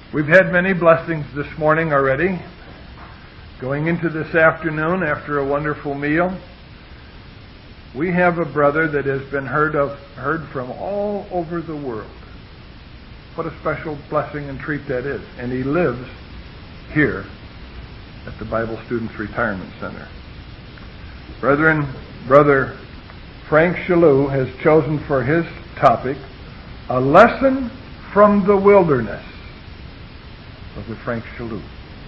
We've had many blessings this morning already. Going into this afternoon after a wonderful meal, we have a brother that has been heard from all over the world. What a special blessing and treat that is. And he lives here at the Bible Students Retirement Center. Brethren, Brother Frank Shalou has chosen for his topic, A Lesson from the Wilderness. Brother Frank Shalou.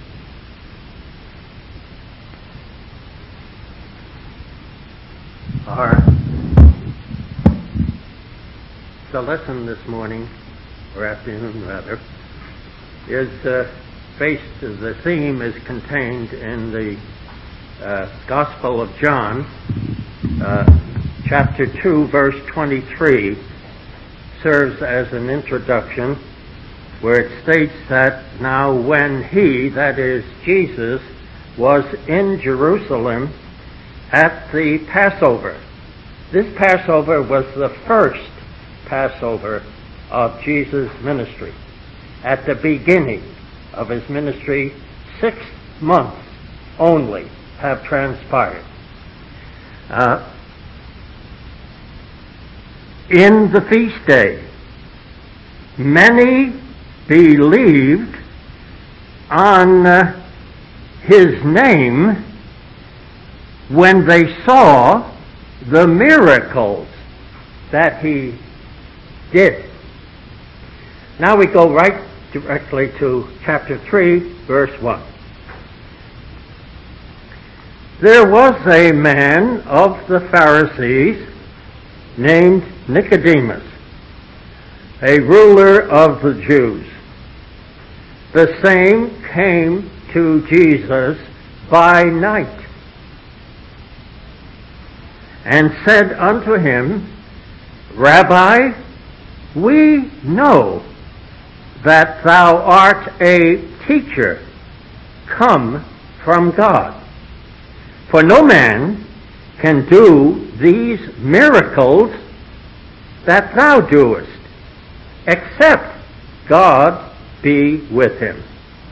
The lesson this morning, or afternoon rather, is the theme is contained in the Gospel of John, chapter 2, verse 23, serves as an introduction, where it states that now when he, that is Jesus, was in Jerusalem at the Passover. This Passover was the first Passover of Jesus' ministry. At the beginning of his ministry, 6 months only have transpired. In the feast day, many believed on his name when they saw the miracles that he did. Now we go right directly to chapter 3, verse 1. There was a man of the Pharisees named Nicodemus, a ruler of the Jews. The same came to Jesus by night and said unto him, Rabbi, we know that thou art a teacher come from God. For no man can do these miracles that thou doest, except God be with him.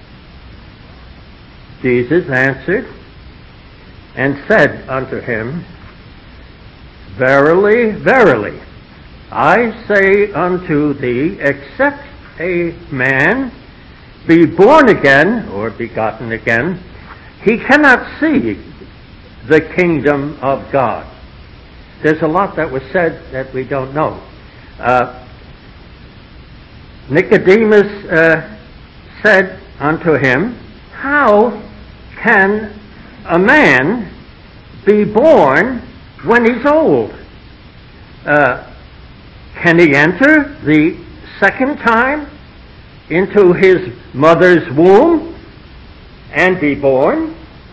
Jesus answered and said unto him, Verily, verily, I say unto thee, except a man be born again, or begotten again, he cannot see the kingdom of God. There's a lot that was said that we don't know. Nicodemus said unto him, How can a man be born when he's old? Can he enter the second time into his mother's womb and be born?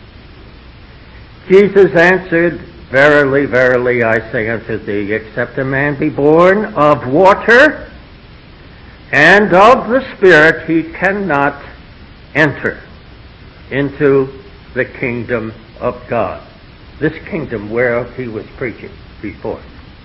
Jesus answered, Verily, verily, I say unto thee, except a man be born of water and of the Spirit, he cannot enter into the kingdom of God. This kingdom whereof he was preaching before.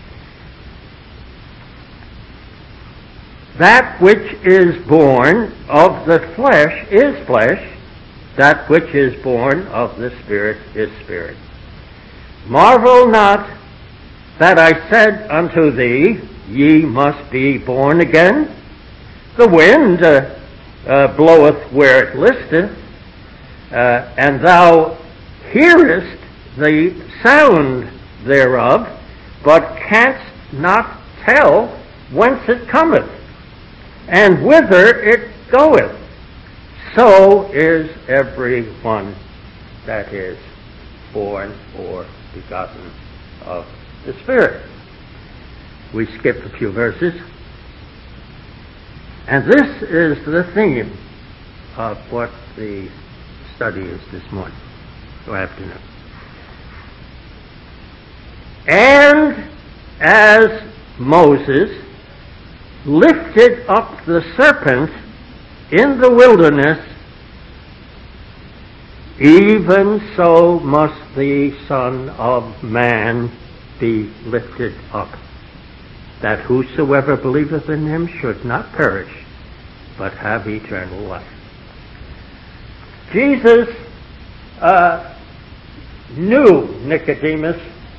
That which is born of the flesh is flesh, that which is born of the Spirit is spirit. Marvel not that I said unto thee, Ye must be born again. The wind bloweth where it listeth, and thou hearest the sound thereof, but canst not tell whence it cometh, and whither it goeth. So is every one that is born or begotten of the Spirit. We skipped a few verses. And this is the theme of what the study is this morning, or afternoon. And as Moses lifted up the serpent in the wilderness, even so must the Son of Man be lifted up, that whosoever believeth in him should not perish, but have eternal life. Jesus knew Nicodemus.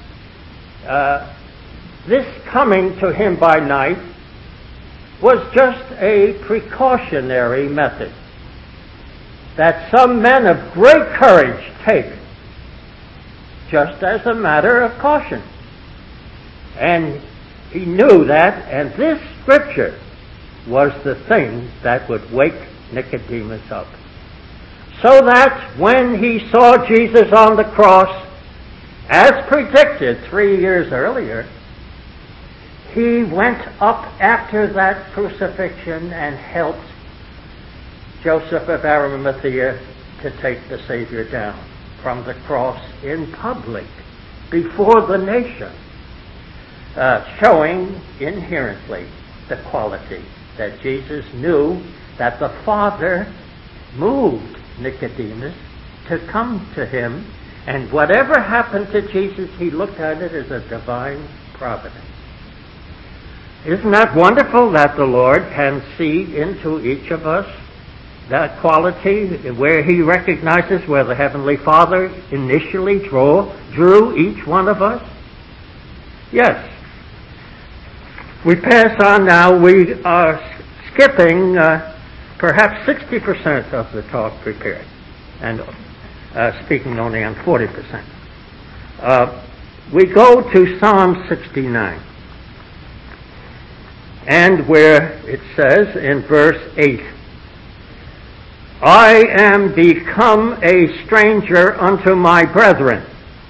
This coming to him by night was just a precautionary method that some men of great courage take just as a matter of caution. And he knew that, and this scripture was the thing that would wake Nicodemus up. So that when he saw Jesus on the cross, as predicted 3 years earlier, he went up after that crucifixion and helped Joseph of Arimathea to take the Savior down from the cross in public before the nation, showing inherently the quality that Jesus knew that the Father moved Nicodemus to come to him, and whatever happened to Jesus, he looked at it as a divine providence. Isn't that wonderful that the Lord can see into each of us that quality where he recognizes where the Heavenly Father initially drew each one of us? Yes. We pass on now. We are skipping perhaps 60% of the talk prepared and speaking only on 40%. We go to Psalm 69. And where it says in verse 8, I am become a stranger unto my brethren.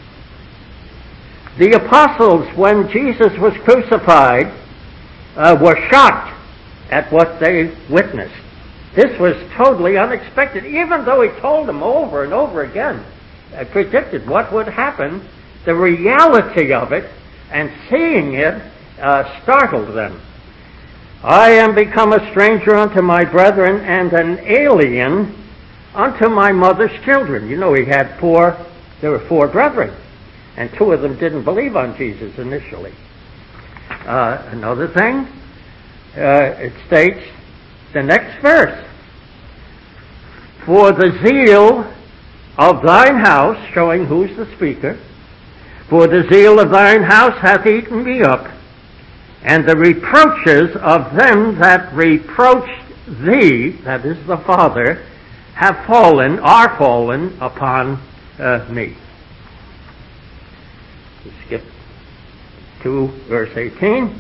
The apostles, when Jesus was crucified, were shocked at what they witnessed. This was totally unexpected, even though he told them over and over again, predicted what would happen. The reality of it and seeing it startled them. I am become a stranger unto my brethren and an alien unto my mother's children. You know, there were 4 brethren, and 2 of them didn't believe on Jesus initially. Another thing, it states, the next verse, for the zeal of thine house, showing who's the speaker, for the zeal of thine house hath eaten me up, and the reproaches of them that reproached thee, that is the Father, are fallen upon me. We skip to verse 18.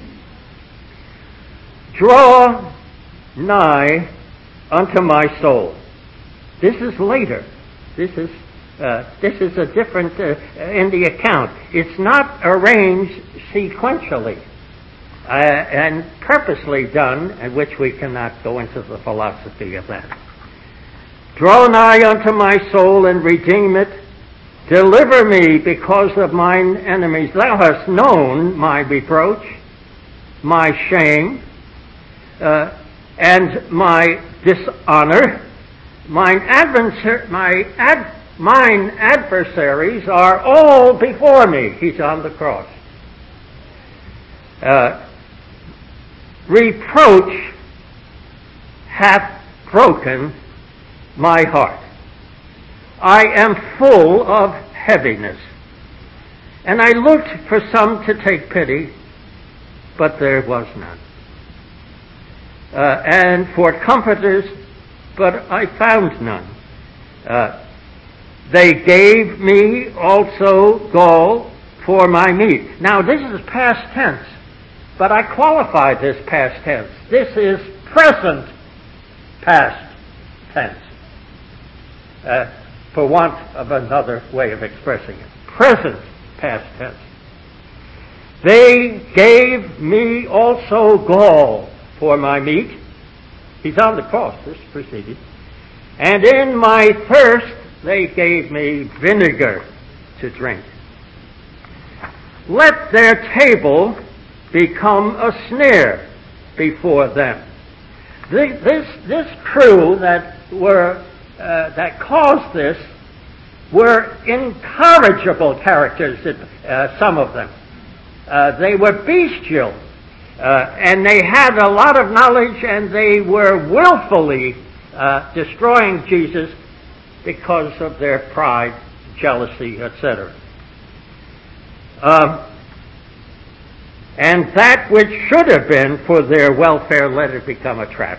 Draw nigh unto my soul. This is later. This is a different in the account. It's not arranged sequentially. And purposely done, and which we cannot go into the philosophy of that. Draw nigh unto my soul and redeem it. Deliver me because of mine enemies. Thou hast known my reproach, my shame, and my dishonor. Mine adversaries are all before me. He's on the cross. Reproach hath broken my heart. I am full of heaviness. And I looked for some to take pity, but there was none. And for comforters, but I found none. They gave me also gall for my meat. Now this is past tense. But I qualify this past tense. This is present past tense, for want of another way of expressing it. Present past tense. They gave me also gall for my meat. He's on the cross, this preceded. And in my thirst they gave me vinegar to drink. Let their table become a snare before them. This crew that caused this were incorrigible characters, some of them. They were bestial. And they had a lot of knowledge, and they were willfully destroying Jesus because of their pride, jealousy, etc. And that which should have been for their welfare, let it become a trap.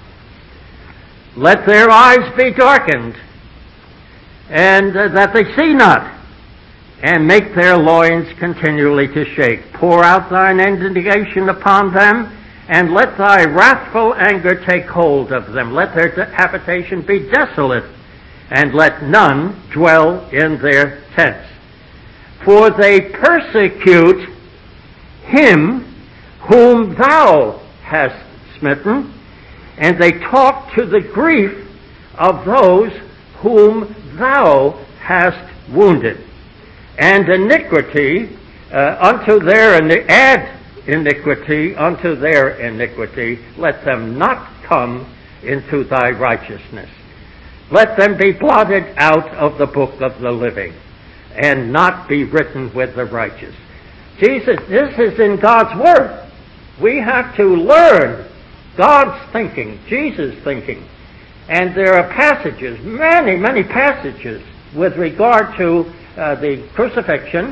Let their eyes be darkened, and that they see not, and make their loins continually to shake. Pour out thine indignation upon them, and let thy wrathful anger take hold of them. Let their habitation be desolate, and let none dwell in their tents. For they persecute him whom thou hast smitten, and they talk to the grief of those whom thou hast wounded. And iniquity unto their add iniquity unto their iniquity. Let them not come into thy righteousness. Let them be blotted out of the book of the living, and not be written with the righteous. Jesus, this is in God's Word. We have to learn God's thinking, Jesus' thinking. And there are passages, many, many passages, with regard to the crucifixion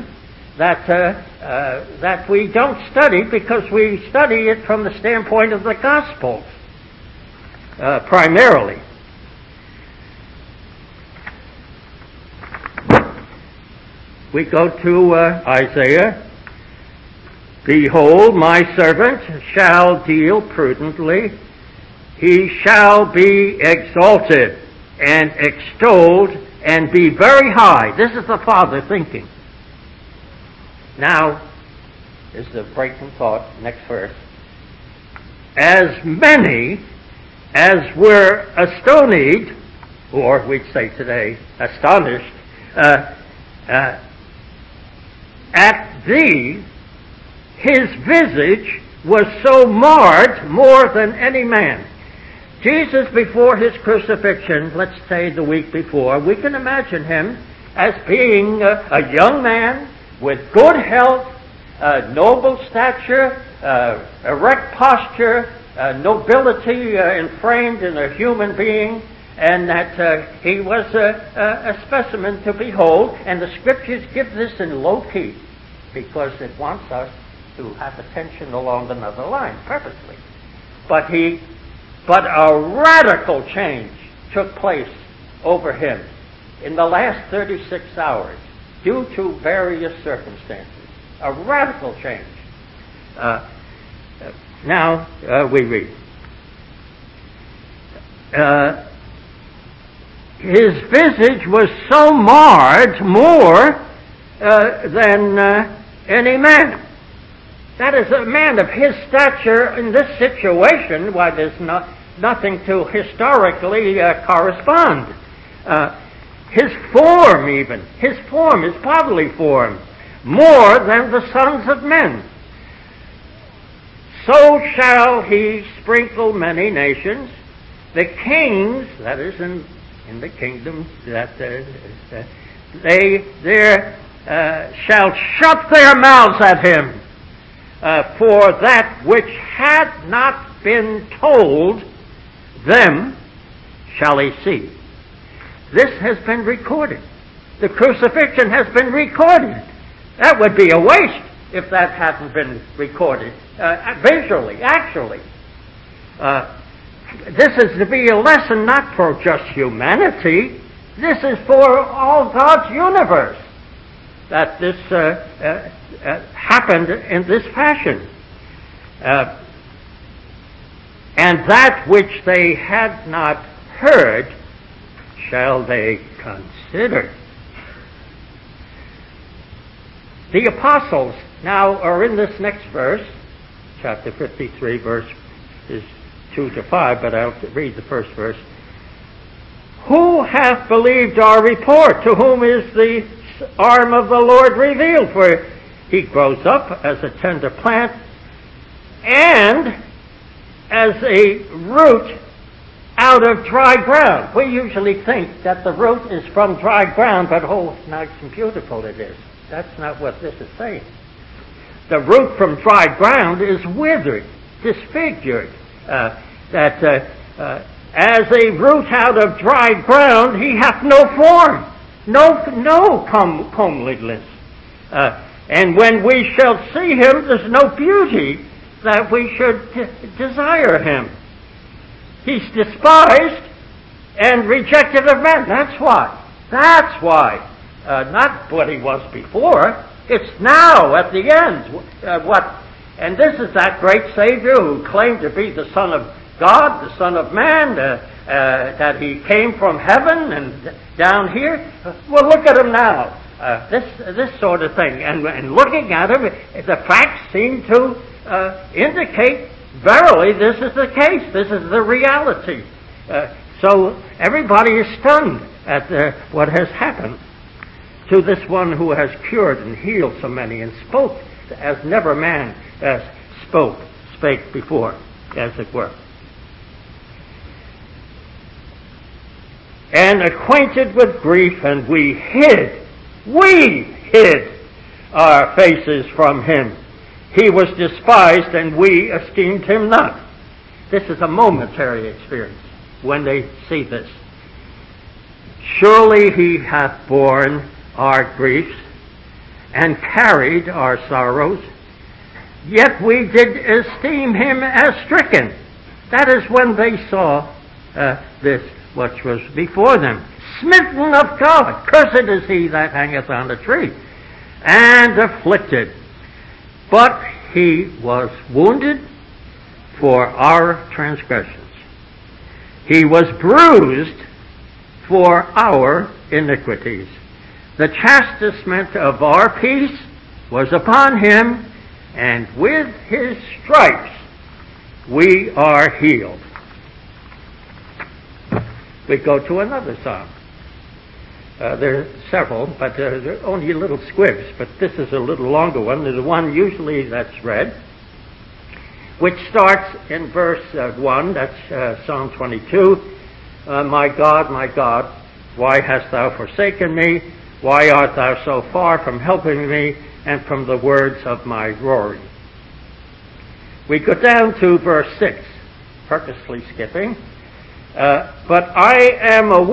that we don't study because we study it from the standpoint of the Gospels, primarily. We go to Isaiah. Behold, my servant shall deal prudently. He shall be exalted and extolled and be very high. This is the Father thinking. Now, this is a breaking thought, next verse. As many as were astonied, or we'd say today, astonished, at thee, his visage was so marred more than any man. Jesus, before his crucifixion, let's say the week before, we can imagine him as being a young man with good health, noble stature, erect posture, nobility enframed in a human being, and that he was a specimen to behold. And the Scriptures give this in low key because it wants us to have attention along another line, purposely. But a radical change took place over him in the last 36 hours due to various circumstances. A radical change. Now we read. His visage was so marred more than any man. That is, a man of his stature in this situation, why there's nothing to historically correspond. His form, even, his bodily form, more than the sons of men. So shall he sprinkle many nations. The kings, that is in the kingdom, that they shall shut their mouths at him. For that which had not been told them shall he see. This has been recorded. The crucifixion has been recorded. That would be a waste if that hadn't been recorded visually, actually. This is to be a lesson not for just humanity. This is for all God's universe, that this happened in this fashion. And that which they had not heard shall they consider. The apostles now are in this next verse, chapter 53, verse is 2 to 5, but I'll read the first verse. Who hath believed our report? To whom is the arm of the Lord revealed? For he grows up as a tender plant and as a root out of dry ground. We usually think that the root is from dry ground, but oh, nice and beautiful it is. That's not what this is saying. the root from dry ground is withered, disfigured. As a root out of dry ground, he hath no form, no comeliness. And when we shall see him, there's no beauty that we should desire him. He's despised and rejected of men. That's why. Not what he was before. It's now at the end. And this is that great Savior who claimed to be the Son of God, the Son of Man, that he came from heaven and down here. Well, look at him now. This sort of thing. And looking at him, the facts seem to indicate, verily, this is the case. This is the reality. So everybody is stunned at what has happened to this one who has cured and healed so many and spoke as never man spake before, as it were. And acquainted with grief, and we hid our faces from him. He was despised, and we esteemed him not. This is a momentary experience when they see this. Surely he hath borne our griefs and carried our sorrows, yet we did esteem him as stricken. That is when they saw this, which was before them. Smitten of God, cursed is he that hangeth on the tree, and afflicted. But he was wounded for our transgressions. He was bruised for our iniquities. The chastisement of our peace was upon him, and with his stripes we are healed. We go to another psalm. There are several, but there are only little squibs, but this is a little longer one. There's one usually that's read, which starts in verse 1, that's Psalm 22. My God, why hast thou forsaken me? Why art thou so far from helping me and from the words of my roaring? We go down to verse 6, purposely skipping. But I am a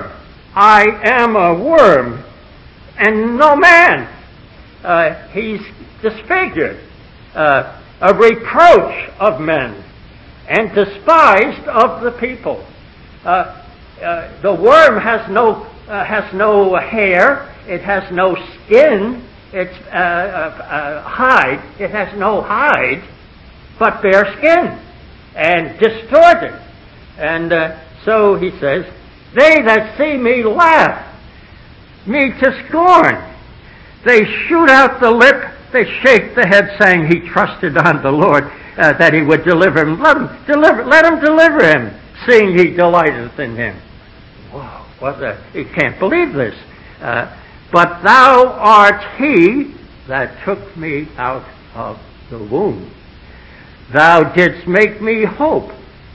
worm, and no man. He's disfigured, a reproach of men, and despised of the people. The worm has no hair, it has no skin, it's hide, it has no hide, but bare skin, and distorted. And so he says, they that see me laugh me to scorn. They shoot out the lip, they shake the head, saying he trusted on the Lord, that he would deliver him. Let him deliver him, seeing he delighteth in him. Whoa, you can't believe this. But thou art he that took me out of the womb. Thou didst make me hope.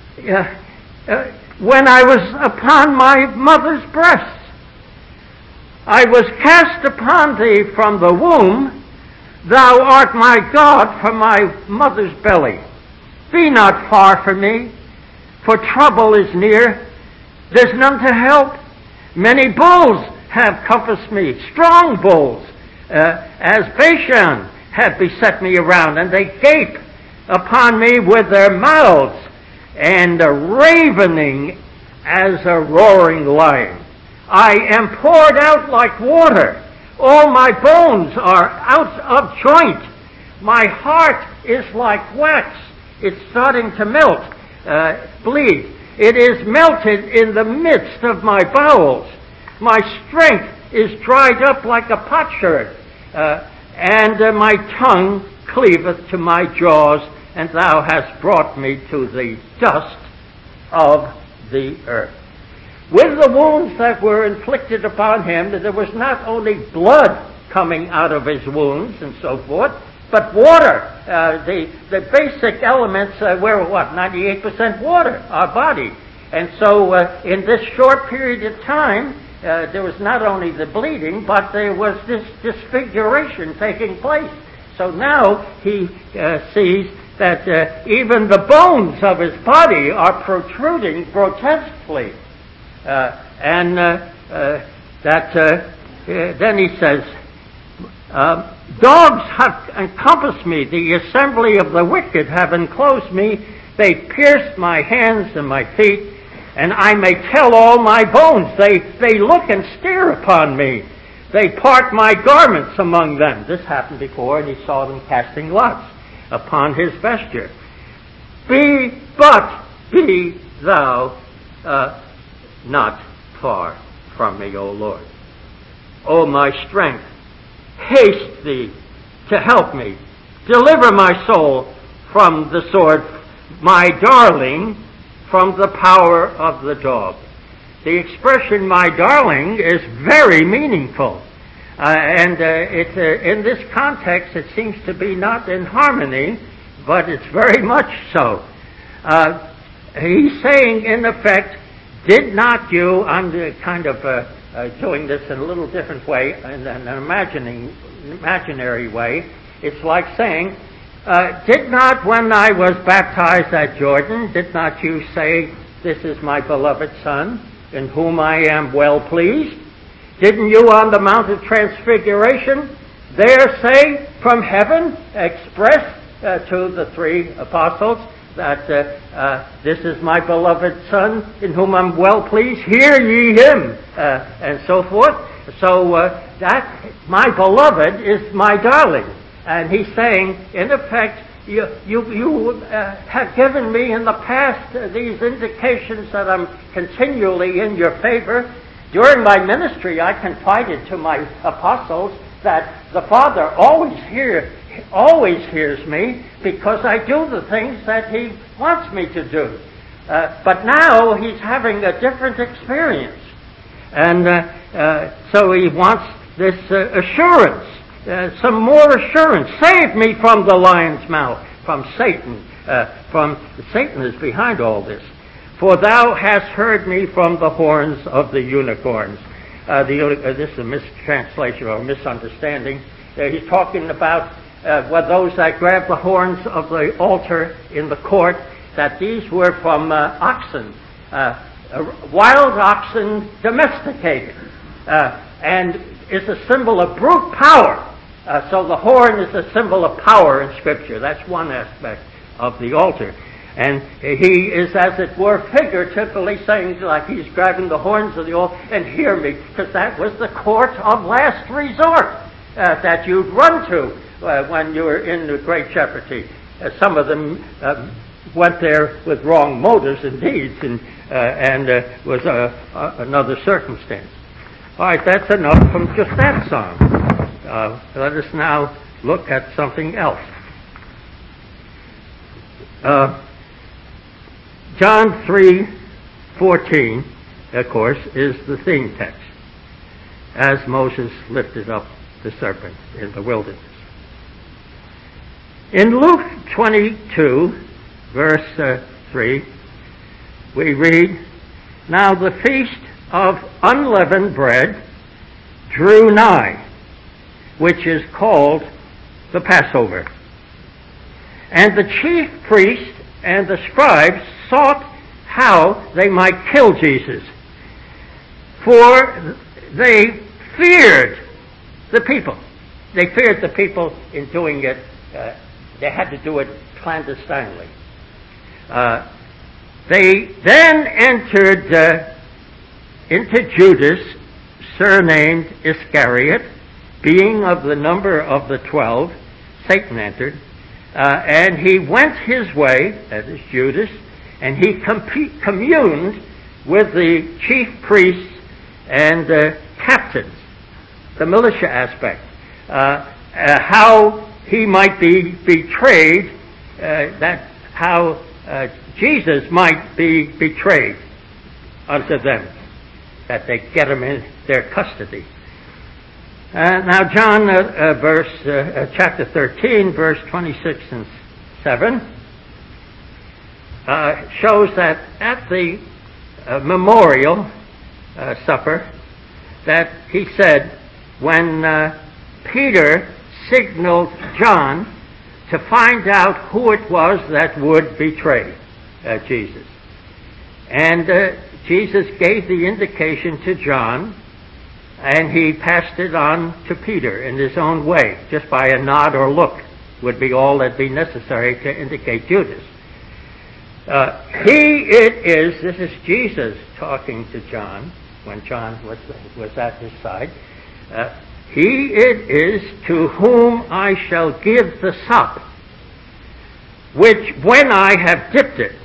When I was upon my mother's breast, I was cast upon thee from the womb. Thou art my God from my mother's belly. Be not far from me, for trouble is near. There's none to help. Many bulls have compassed me, strong bulls, as Bashan have beset me around, and they gape upon me with their mouths, and ravening as a roaring lion. I am poured out like water. All my bones are out of joint. My heart is like wax. It's starting to melt, bleed. It is melted in the midst of my bowels. My strength is dried up like a potsherd, and my tongue cleaveth to my jaws, and thou hast brought me to the dust of the earth. With the wounds that were inflicted upon him, there was not only blood coming out of his wounds and so forth, but water. The basic elements were 98% water, our body. And so in this short period of time, there was not only the bleeding, but there was this disfiguration taking place. So now he sees that even the bones of his body are protruding grotesquely. Then he says, dogs have encompassed me, the assembly of the wicked have enclosed me, they pierced my hands and my feet, and I may tell all my bones. They look and stare upon me. They part my garments among them. This happened before, and he saw them casting lots upon his vesture. Be thou not far from me, O Lord. O my strength, haste thee to help me. Deliver my soul from the sword, my darling from the power of the dog. The expression "my darling" is very meaningful. In this context, it seems to be not in harmony, but it's very much so. He's saying, in effect, did not you, I'm kind of doing this in a little different way, in an imaginary way. It's like saying, did not, when I was baptized at Jordan, did not you say, this is my beloved Son, in whom I am well pleased? Didn't you on the Mount of Transfiguration there say from heaven, express to the three apostles that this is my beloved Son in whom I'm well pleased, hear ye him, and so forth. So that my beloved is my darling. And he's saying, in effect, you have given me in the past these indications that I'm continually in your favor. During my ministry, I confided to my apostles that the Father always hears me because I do the things that He wants me to do. But now He's having a different experience. And so He wants this assurance, some more assurance. Save me from the lion's mouth, from Satan. Satan is behind all this. For thou hast heard me from the horns of the unicorns. This is a mistranslation or a misunderstanding. He's talking about those that grabbed the horns of the altar in the court, that these were from oxen, wild oxen domesticated, and is a symbol of brute power. So the horn is a symbol of power in Scripture. That's one aspect of the altar. And he is, as it were, figuratively saying, like he's grabbing the horns of the altar, and hear me, because that was the court of last resort that you'd run to when you were in the great jeopardy. Some of them went there with wrong motives and deeds, and was another circumstance. All right, that's enough from just that song. Let us now look at something else. John 3:14, of course, is the theme text, as Moses lifted up the serpent in the wilderness. In Luke 22, verse 3, we read, Now the feast of unleavened bread drew nigh, which is called the Passover. And the chief priests and the scribes sought how they might kill Jesus, for they feared the people. They feared the people in doing it. They had to do it clandestinely. They then entered into Judas, surnamed Iscariot, being of the number of the 12. Satan entered. And he went his way, that is Judas, and he communed with the chief priests and captains, the militia aspect, how he might be betrayed, how Jesus might be betrayed unto them, that they get him in their custody. Now John, chapter 13, verse 26 and 7, shows that at the memorial supper, that he said, when Peter signaled John to find out who it was that would betray Jesus. And Jesus gave the indication to John, and he passed it on to Peter in his own way, just by a nod or look would be all that'd be necessary to indicate Judas. This is Jesus talking to John, when John was at his side. He it is to whom I shall give the sop, which when I have dipped it.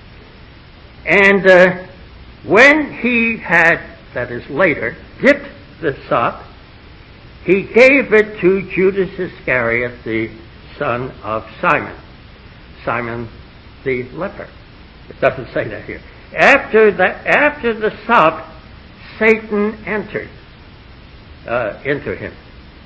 And when he had, that is later, dipped the sop, he gave it to Judas Iscariot, the son of Simon. Simon the leper. It doesn't say that here. After the sop, Satan entered into him.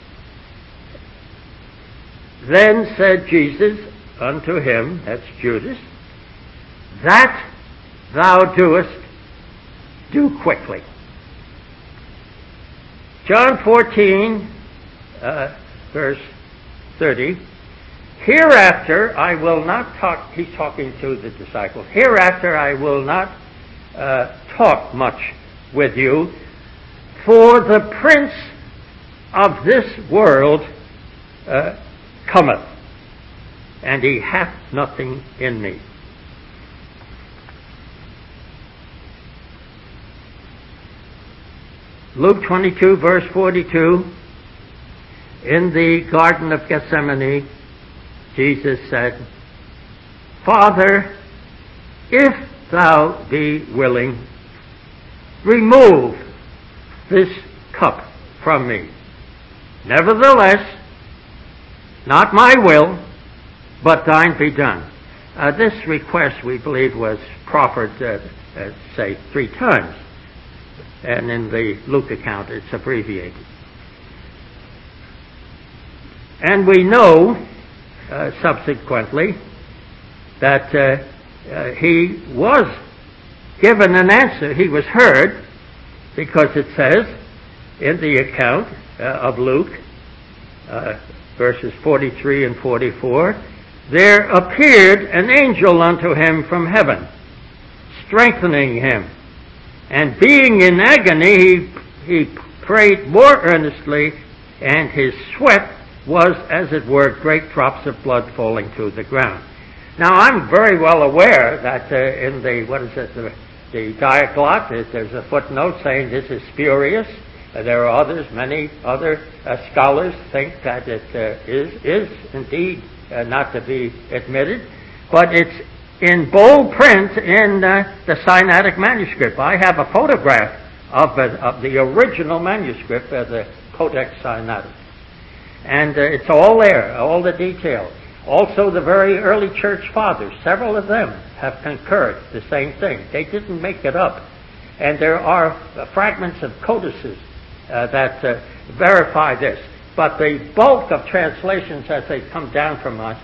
Then said Jesus unto him, that's Judas, that thou doest, do quickly. John 14, verse 30, hereafter I will not talk, he's talking to the disciples, hereafter I will not talk much with you, for the prince of this world cometh, and he hath nothing in me. Luke 22, verse 42, in the Garden of Gethsemane, Jesus said, Father, if thou be willing, remove this cup from me. Nevertheless, not my will, but thine be done. This request, we believe, was proffered, say, 3 times. And in the Luke account, it's abbreviated. And we know, subsequently, that he was given an answer. He was heard, because it says in the account of Luke, verses 43 and 44, there appeared an angel unto him from heaven, strengthening him. And being in agony, he prayed more earnestly, and his sweat was, as it were, great drops of blood falling to the ground. Now, I'm very well aware that in the, the Diaglott, there's a footnote saying this is spurious. There are others, many other scholars think that it is indeed not to be admitted, but it's in bold print in the Sinaitic manuscript. I have a photograph of the original manuscript of the Codex Sinaiticus. And it's all there, all the details. Also, the very early church fathers, several of them have concurred the same thing. They didn't make it up. And there are fragments of codices that verify this. But the bulk of translations as they come down from us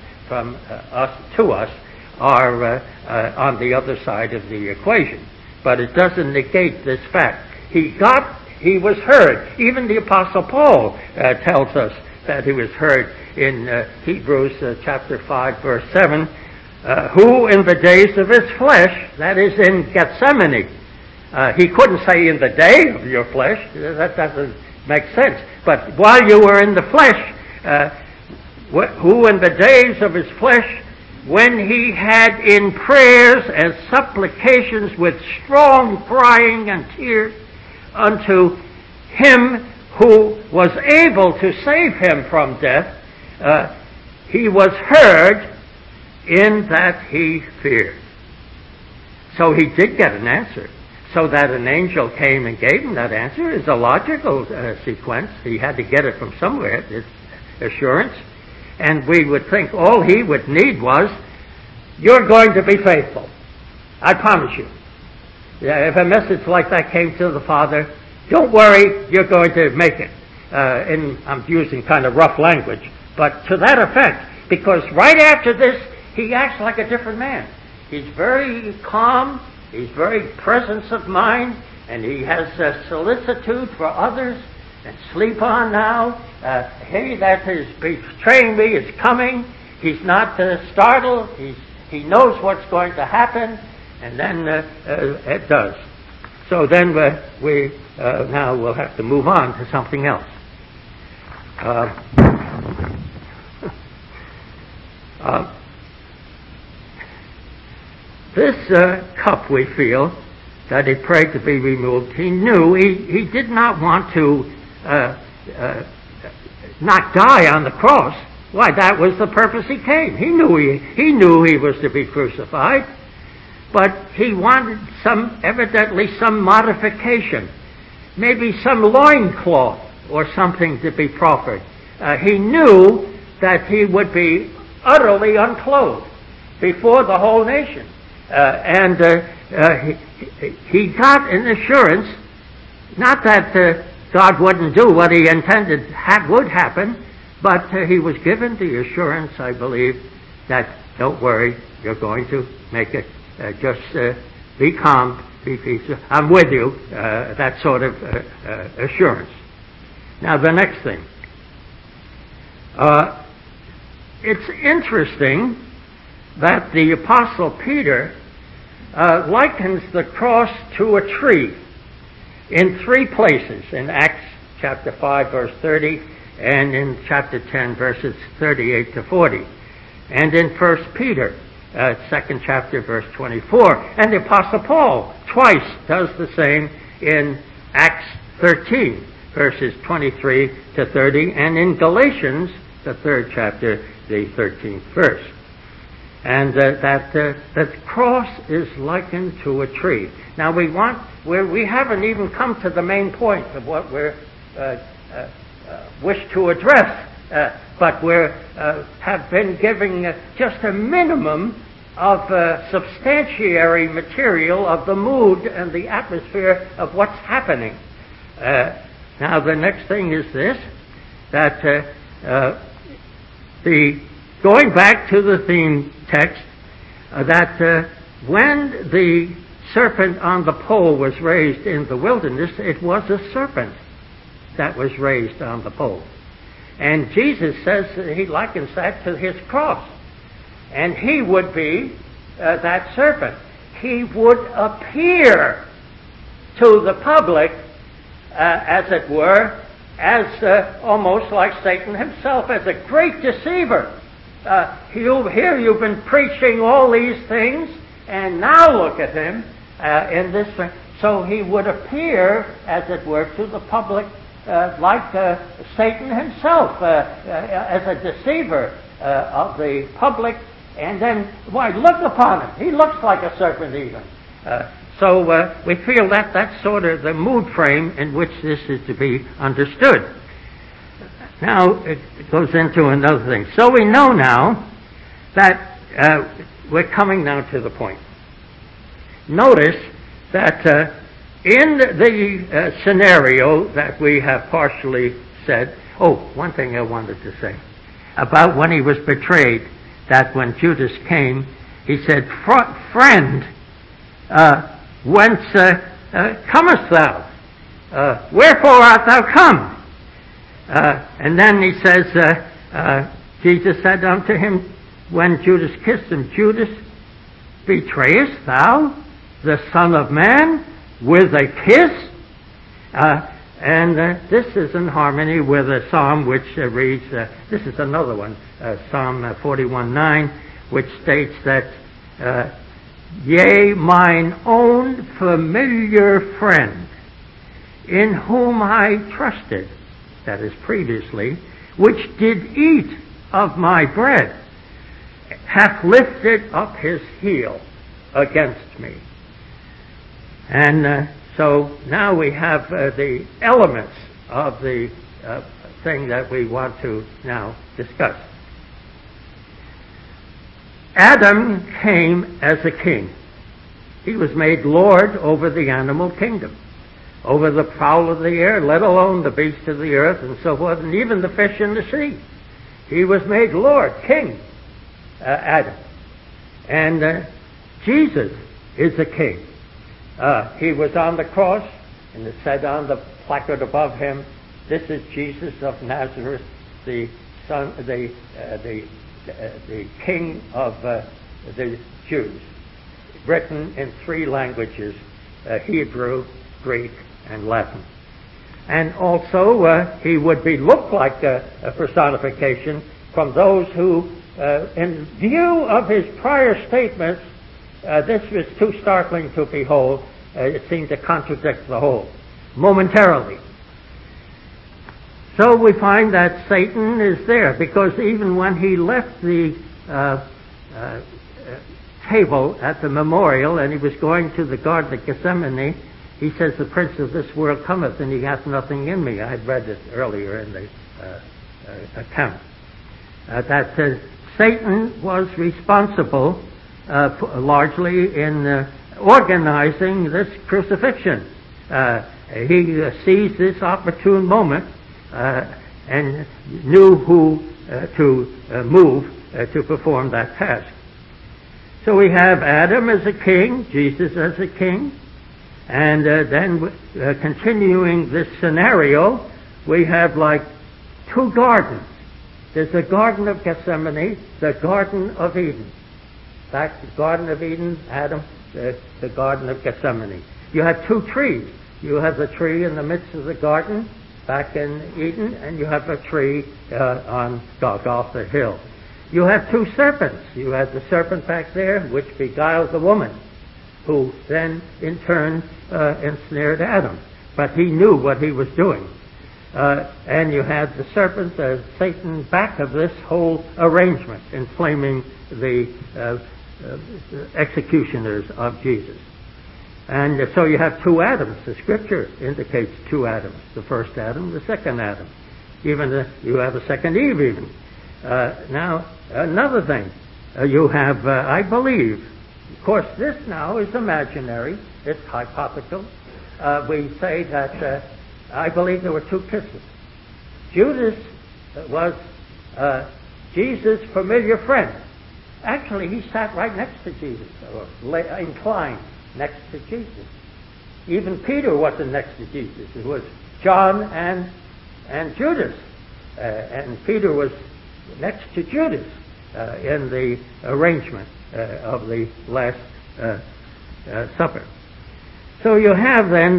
to us, are on the other side of the equation. But it doesn't negate this fact. He was heard. Even the Apostle Paul tells us that he was heard in Hebrews chapter 5, verse 7, who in the days of his flesh, that is in Gethsemane, he couldn't say in the day of your flesh, that doesn't make sense. But while you were in the flesh, who in the days of his flesh, when he had in prayers and supplications with strong crying and tears unto him who was able to save him from death, he was heard in that he feared. So he did get an answer. So that an angel came and gave him that answer is a logical sequence. He had to get it from somewhere, this assurance. And we would think all he would need was, you're going to be faithful. I promise you. Yeah, if a message like that came to the Father, don't worry, you're going to make it. I'm using kind of rough language, but to that effect, because right after this, he acts like a different man. He's very calm, he's very presence of mind, and he has solicitude for others, and sleep on now. He that is betraying me is coming. He's not startled. He knows what's going to happen, and then it does. So then we now will have to move on to something else. This cup, we feel, that he prayed to be removed, he knew he did not want to not die on the cross. Why, that was the purpose he came. He knew he was to be crucified, but he wanted evidently some modification, maybe some loincloth or something to be proffered. He knew that he would be utterly unclothed before the whole nation. He got an assurance, not that God wouldn't do what he intended would happen, but he was given the assurance, I believe, that don't worry, you're going to make it. Just be calm, be peaceful. I'm with you. That sort of assurance. Now the next thing. It's interesting that the Apostle Peter likens the cross to a tree in 3 places, in Acts chapter 5 verse 30 and in chapter 10 verses 38 to 40, and in 1 Peter 2nd chapter verse 24, and the Apostle Paul twice does the same in Acts 13 verses 23 to 30, and in Galatians the 3rd chapter, the 13th verse. And that cross is likened to a tree. Now we haven't even come to the main point of what we wish to address, but we have been giving just a minimum of substantiary material of the mood and the atmosphere of what's happening. Now the next thing is this, that going back to the theme text, that when the serpent on the pole was raised in the wilderness, it was a serpent that was raised on the pole. And Jesus says he likens that to his cross. And he would be that serpent. He would appear to the public, as it were, as almost like Satan himself, as a great deceiver. Here you've been preaching all these things, and now look at him in this. So he would appear, as it were, to the public like Satan himself, as a deceiver of the public. And then, why, look upon him. He looks like a serpent even. So we feel that that's sort of the mood frame in which this is to be understood. Now, it goes into another thing. So we know now that we're coming now to the point. Notice that in the scenario that we have partially said, one thing I wanted to say about when he was betrayed, that when Judas came, he said, "Friend, whence comest thou? Wherefore art thou come?" And then he says, Jesus said unto him, when Judas kissed him, "Judas, betrayest thou the Son of Man with a kiss?" And this is in harmony with a psalm which reads, this is another one, Psalm 41:9, which states that, "Yea, mine own familiar friend, in whom I trusted," that is previously, "which did eat of my bread, hath lifted up his heel against me." And so now we have the elements of the thing that we want to now discuss. Adam came as a king. He was made Lord over the animal kingdom, over the fowl of the air, let alone the beasts of the earth and so forth, and even the fish in the sea. He was made Lord, King, Adam. And Jesus is a king. He was on the cross, and it said on the placard above him, This is Jesus of Nazareth, the son, the King of the Jews, written in 3 languages, Hebrew, Greek, and Latin. And also, he would look like a personification from those who, in view of his prior statements, this was too startling to behold. It seemed to contradict the whole, momentarily. So we find that Satan is there, because even when he left the table at the memorial and he was going to the Garden of Gethsemane, he says, "The prince of this world cometh, and he hath nothing in me." I had read it earlier in the account. That Satan was responsible largely in organizing this crucifixion. He seized this opportune moment and knew who to move to perform that task. So we have Adam as a king, Jesus as a king, and then continuing this scenario, we have like 2 gardens. There's the Garden of Gethsemane, the Garden of Eden. Back to the Garden of Eden, Adam, the Garden of Gethsemane. You have 2 trees. You have the tree in the midst of the garden, back in Eden, and you have a tree on Golgotha Hill. You have 2 serpents. You have the serpent back there, which beguiled the woman, who then in turn ensnared Adam. But he knew what he was doing. And you had the serpent, Satan, back of this whole arrangement, inflaming the executioners of Jesus. And so you have 2 Adams. The Scripture indicates 2 Adams. The first Adam, the second Adam. Even you have a second Eve even. Now, another thing. You have, I believe, of course, this now is imaginary. It's hypothetical. We say that I believe there were 2 kisses. Judas was Jesus' familiar friend. Actually, he sat right next to Jesus, or inclined next to Jesus. Even Peter wasn't next to Jesus. It was John and Judas. And Peter was next to Judas in the arrangement of the Last Supper. So you have then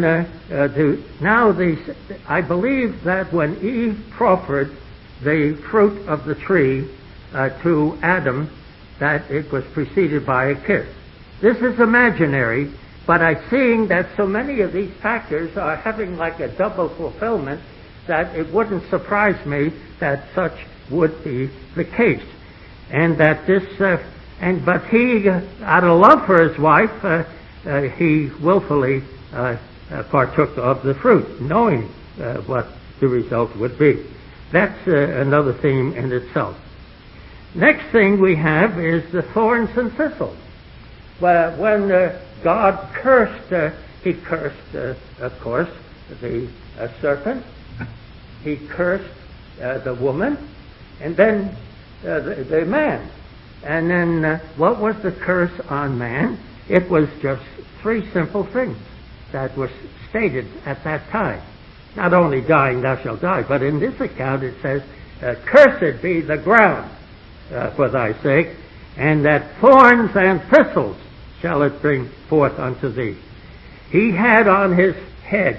I believe that when Eve proffered the fruit of the tree to Adam, that it was preceded by a kiss. This is imaginary, but I'm seeing that so many of these factors are having like a double fulfillment that it wouldn't surprise me that such would be the case. And that this, but he, out of love for his wife, he willfully partook of the fruit, knowing what the result would be. That's another theme in itself. Next thing we have is the thorns and thistles. Well, when God cursed, he cursed, of course, the serpent. He cursed the woman, and then the man. And then what was the curse on man? It was just 3 simple things that were stated at that time. Not only dying thou shalt die, but in this account it says, cursed be the ground for thy sake, and that thorns and thistles shall it bring forth unto thee. He had on his head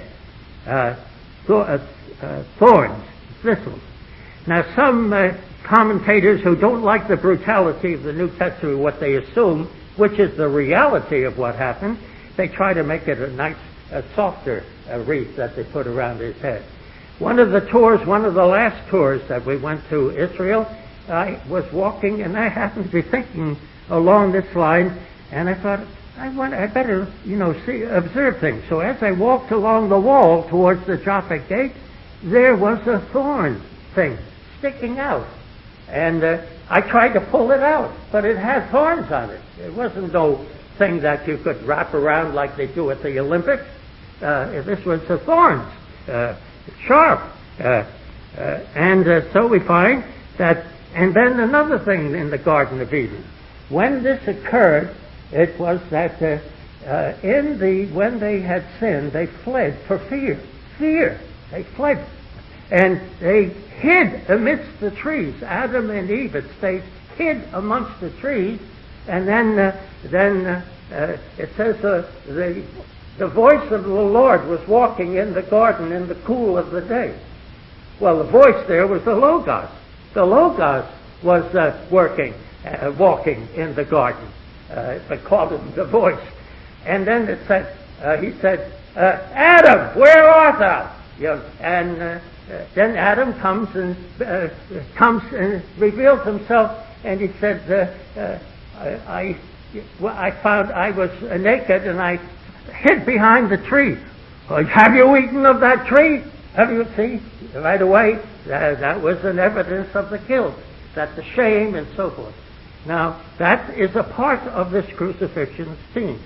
thorns, thistles. Now some commentators who don't like the brutality of the New Testament, what they assume, which is the reality of what happened, they try to make it a nice, softer wreath that they put around his head. One of the last tours that we went to Israel, I was walking and I happened to be thinking along this line, and I thought, I better, observe things. So as I walked along the wall towards the Joppa gate, there was a thorn thing sticking out. And I tried to pull it out, but it had thorns on it. It wasn't no thing that you could wrap around like they do at the Olympics. This was the thorns, sharp. So we find that, and then another thing in the Garden of Eden. When this occurred, it was that when they had sinned, they fled for fear. Fear. They fled. And they hid amidst the trees. Adam and Eve had stayed hid amongst the trees. And then it says the voice of the Lord was walking in the garden in the cool of the day. Well, the voice there was the Logos. The Logos was walking in the garden. They called him the voice. And then it said, he said, Adam, where art thou? And then Adam comes and reveals himself, and he said, I found I was naked, and I hid behind the tree. Well, have you eaten of that tree? Have you seen? Right away, that was an evidence of the guilt, that the shame and so forth. Now, that is a part of this crucifixion scene.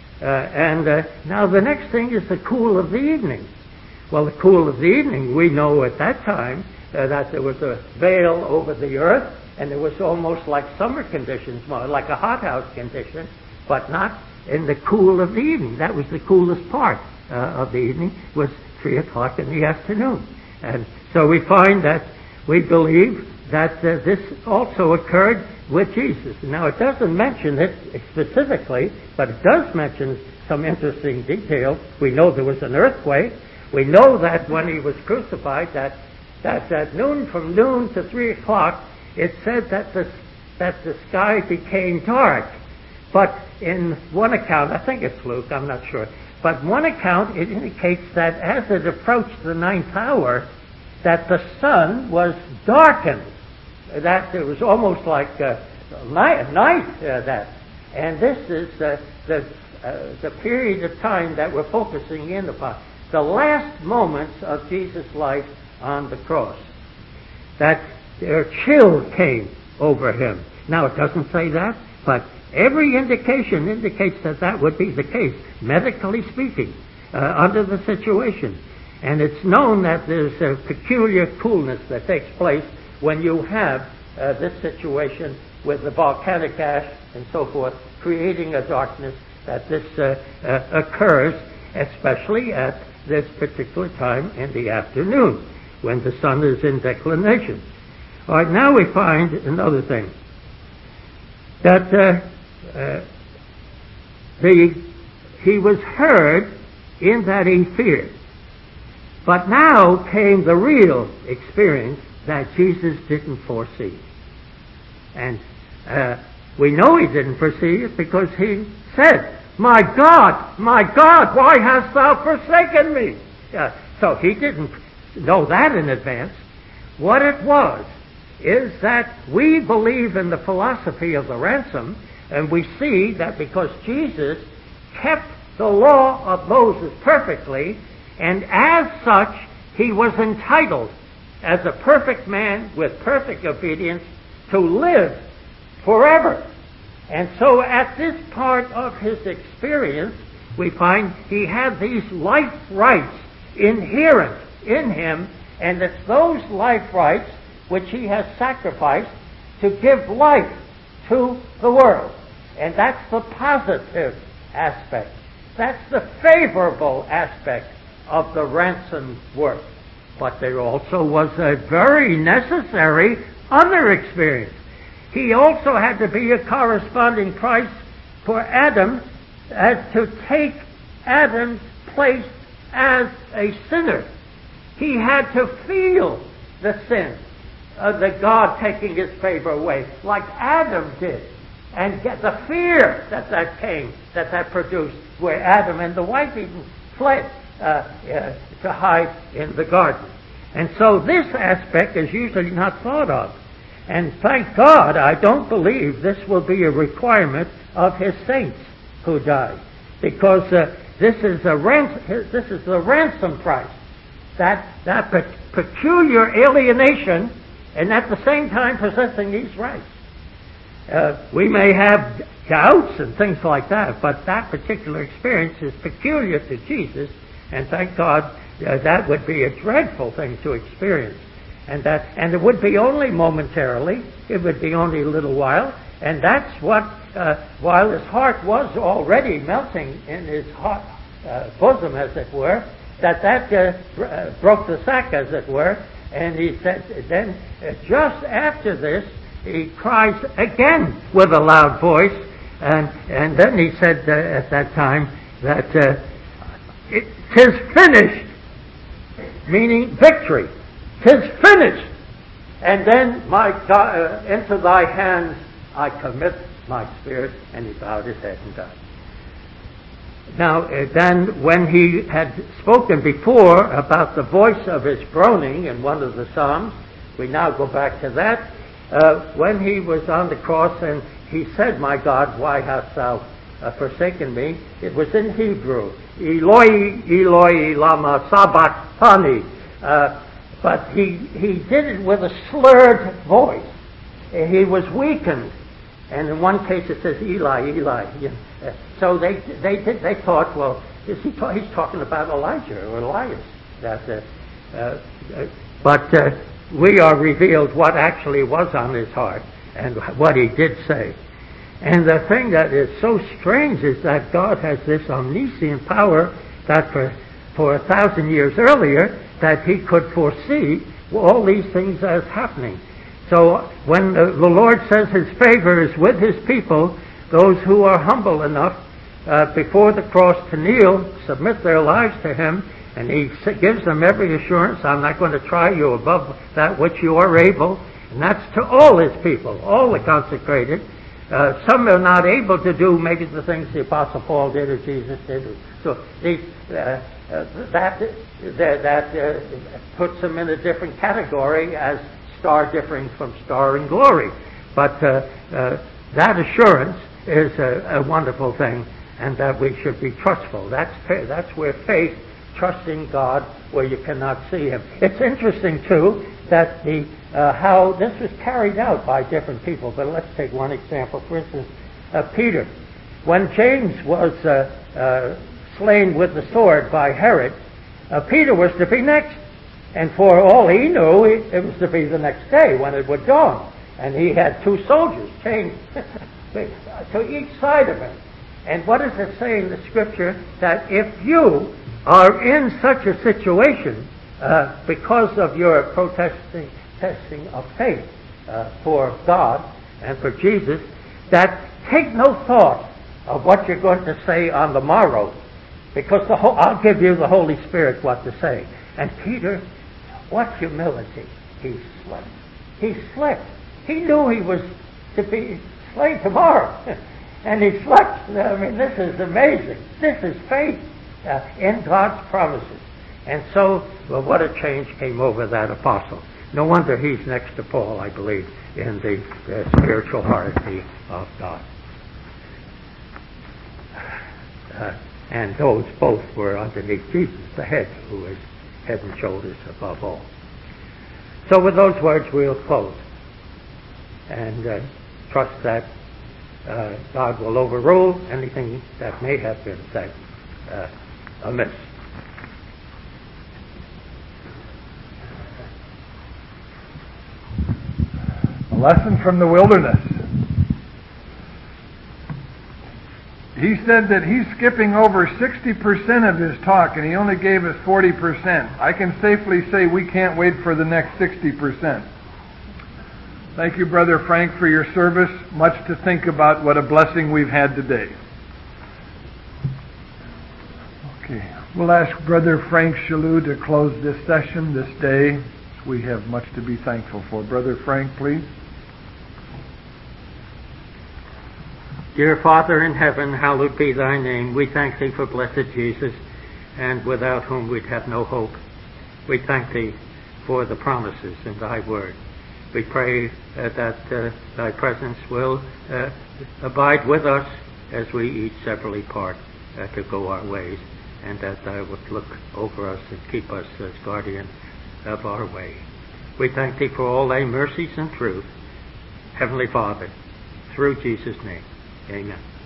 Now the next thing is the cool of the evening. Well, the cool of the evening, we know at that time that there was a veil over the earth, and it was almost like summer conditions, more like a hothouse condition, but not in the cool of the evening. That was the coolest part of the evening, was 3 o'clock in the afternoon. And so we find that we believe that this also occurred with Jesus. Now, it doesn't mention it specifically, but it does mention some interesting details. We know there was an earthquake. We know that when he was crucified, that at noon, from noon to 3 o'clock, it said that the sky became dark. But in one account, I think it's Luke, I'm not sure, but one account, it indicates that as it approached the 9th hour, that the sun was darkened. That it was almost like night. And this is the period of time that we're focusing in upon. The last moments of Jesus' life on the cross. That a chill came over him. Now, it doesn't say that, but every indication indicates that would be the case, medically speaking, under the situation. And it's known that there's a peculiar coolness that takes place when you have this situation with the volcanic ash and so forth, creating a darkness, that this occurs, especially at this particular time in the afternoon, when the sun is in declination. All right, now we find another thing, that he was heard in that he feared. But now came the real experience that Jesus didn't foresee. And we know he didn't foresee it because he said, my God, why hast thou forsaken me? So he didn't know that in advance. What it was is that we believe in the philosophy of the ransom, and we see that because Jesus kept the law of Moses perfectly, and as such, he was entitled, as a perfect man with perfect obedience, to live forever. And so at this part of his experience, we find he had these life rights inherent in him, and it's those life rights which he has sacrificed to give life to the world. And that's the positive aspect. That's the favorable aspect of the ransom work. But there also was a very necessary other experience. He also had to be a corresponding price for Adam, as to take Adam's place as a sinner. He had to feel the sin of the God taking his favor away, like Adam did, and get the fear that came, that produced, where Adam and the wife even fled to hide in the garden. And so this aspect is usually not thought of. And thank God, I don't believe this will be a requirement of his saints who died, because this is the ransom price. That peculiar alienation, and at the same time possessing these rights. We may have doubts and things like that, but that particular experience is peculiar to Jesus, and thank God that would be a dreadful thing to experience. And it would be only momentarily, it would be only a little while, and that's what, while his heart was already melting in his heart, bosom, as it were, broke the sack, as it were. And he said, then just after this, he cries again with a loud voice, and then he said at that time that "'tis finished," meaning victory. "'Tis finished. And then, my God, into thy hands I commit my spirit." And he bowed his head and died. Now, then, when he had spoken before about the voice of his groaning in one of the Psalms, we now go back to that. When he was on the cross and he said, "My God, why hast thou forsaken me?" It was in Hebrew, "Eloi, Eloi, lama sabachthani." But he did it with a slurred voice. He was weakened. And in one case it says, "Eli, Eli." So they thought, well, he's talking about Elijah or Elias. But we are revealed what actually was on his heart and what he did say. And the thing that is so strange is that God has this omniscient power that for 1,000 years earlier that he could foresee all these things as happening. So when the Lord says his favor is with his people, those who are humble enough before the cross to kneel, submit their lives to him, and he gives them every assurance, "I'm not going to try you above that which you are able." And that's to all his people, all the consecrated. Some are not able to do maybe the things the Apostle Paul did or Jesus did. So that puts them in a different category as star differing from star in glory. But that assurance is a wonderful thing, and that we should be trustful. That's where faith, trusting God where you cannot see him. It's interesting, too, that how this was carried out by different people. But let's take one example. For instance, Peter. When James was slain with the sword by Herod, Peter was to be next. And for all he knew, it was to be the next day when it would dawn. And he had 2 soldiers chained to each side of him. And what does it say in the Scripture? That if you are in such a situation because of your testing of faith for God and for Jesus, that take no thought of what you're going to say on the morrow, because I'll give you the Holy Spirit what to say. And Peter, what humility! He slept. He slept. He knew he was to be slain tomorrow. And he slept. I mean, this is amazing. This is faith in God's promises. And so, well, what a change came over that apostle. No wonder he's next to Paul, I believe, in the spiritual hierarchy of God. And those both were underneath Jesus, the head, who is head and shoulders above all. So with those words, we'll close and trust that God will overrule anything that may have been said amiss. A lesson from the wilderness. He said that he's skipping over 60% of his talk, and he only gave us 40%. I can safely say we can't wait for the next 60%. Thank you, Brother Frank, for your service. Much to think about. What a blessing we've had today. Okay, we'll ask Brother Frank Shalou to close this session this day. We have much to be thankful for. Brother Frank, please. Dear Father in heaven, hallowed be thy name. We thank thee for blessed Jesus, and without whom we'd have no hope. We thank thee for the promises in thy word. We pray that thy presence will abide with us as we each severally part to go our ways, and that thou would look over us and keep us as guardian of our way. We thank thee for all thy mercies and truth. Heavenly Father, through Jesus' name. Amen.